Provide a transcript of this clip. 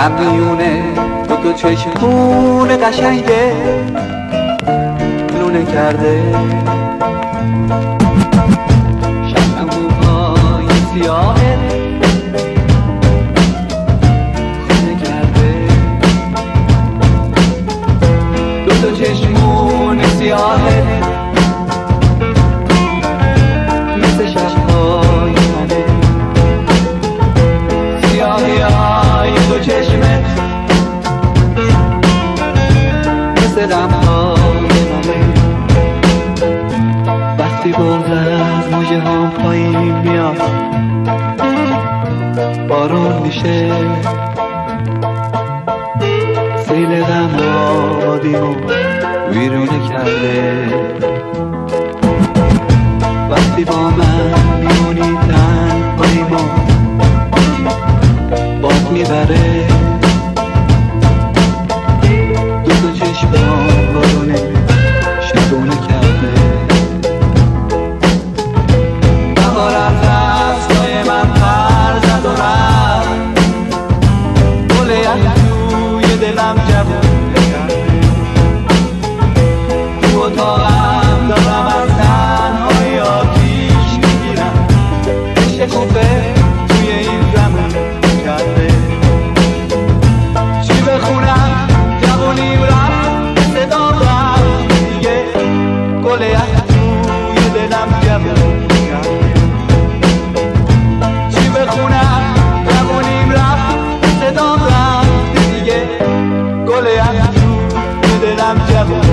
میونه دو چشمون قشنگه لونه کرده، شب موهای سیاهه خونه کرده، دو چشمون سیاهه مثل شبهای منه، سیاهی های دو چشمت مثل غمهای منه. وقتی بغض از موجه هم پایین میاد بارون میشه، سیل غم آبادیمو ویرونه کرده. وقتی با من میمونی تنهاییمو باد میبره، دو چشمان بارونه شبونه کرده. بهار از دستای من پر زد و رفت، گل یخ توی دلم جوونه کرده. تو اتاقم دارم از تنهایی آتیش میگیرم، شکوفه توی این زمان کرده. چی بخونم جوونیم رفت صدا رفت دیگه، گل یخ توی دلم جوونه کرده. چی بخونم جوونیم رفت صدا رفت دیگه، گل یخ توی دلم جوونه